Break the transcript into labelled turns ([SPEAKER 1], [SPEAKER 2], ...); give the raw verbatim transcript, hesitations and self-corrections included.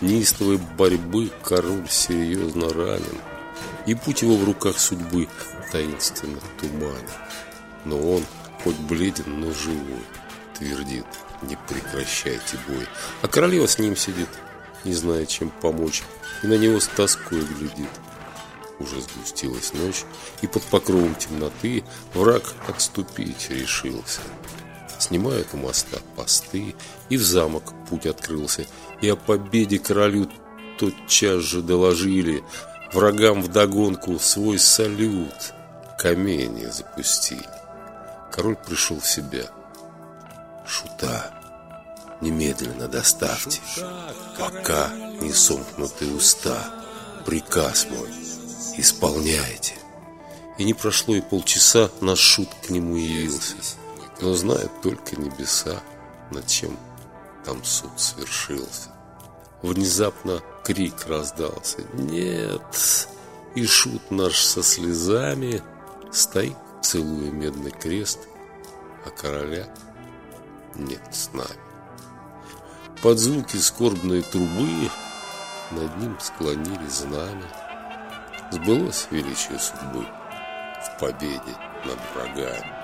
[SPEAKER 1] неистовой борьбы король серьезно ранен, и путь его в руках судьбы таинственно туманен. Но он, хоть бледен, но живой, твердит: не прекращайте бой. А королева с ним сидит, не зная, чем помочь, и на него с тоской глядит. Уже сгустилась ночь, и под покровом темноты враг отступить решился. Снимают у моста посты, и в замок путь открылся, и о победе королю тотчас же доложили. Врагам вдогонку свой салют каменья запустили. Король пришел в себя. Шута немедленно доставьте, пока не сомкнуты уста. Приказ мой исполняйте. И не прошло и полчаса, наш шут к нему явился. Но знают только небеса, над чем там суд свершился. Внезапно крик раздался: нет! И шут наш со слезами стоит, целуя медный крест, а короля нет с нами. Под звуки скорбной трубы над ним склонили знамя. Сбылось величие судьбы в победе над врагами.